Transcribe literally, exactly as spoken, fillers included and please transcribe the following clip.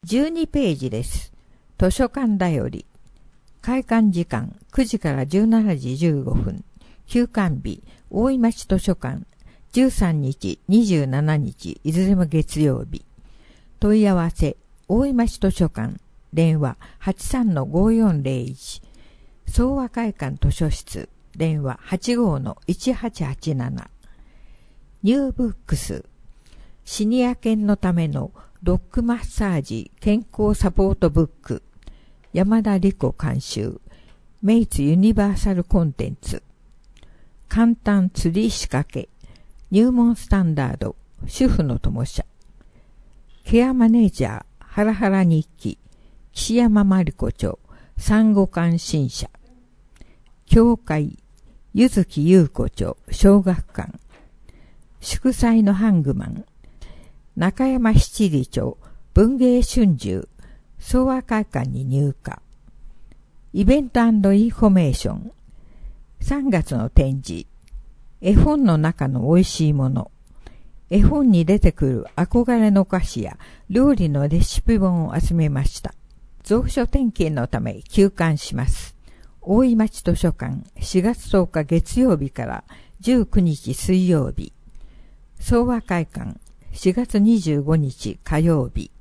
じゅうにページです。図書館だより。開館時間くじからじゅうしちじじゅうごふん。休館日、大井町図書館。じゅうさんにち、にじゅうしちにち、いずれも月曜日。問い合わせ、大井町図書館。電話 はちさんのごよんぜろいち。総和会館図書室。電話 はちごのいちはちはちなな。ニューブックス。シニア犬のためのドッグマッサージ健康サポートブック。山田理子監修。メイツユニバーサルコンテンツ。簡単釣り仕掛け。入門スタンダード。主婦の友社。ケアマネージャー。ハラハラ日記。岸山真理子著。産後監新社。教会。柚木優子著。小学館。祝祭のハングマン。中山七里町文芸春秋総和会館に入荷。イベント&インフォメーション。さんがつの展示。絵本の中の美味しいもの。絵本に出てくる憧れのお菓子や料理のレシピ本を集めました。蔵書点検のため休館します。大井町図書館しがつとおか月曜日からじゅうくにち水曜日。総和会館しがつにじゅうごにち火曜日。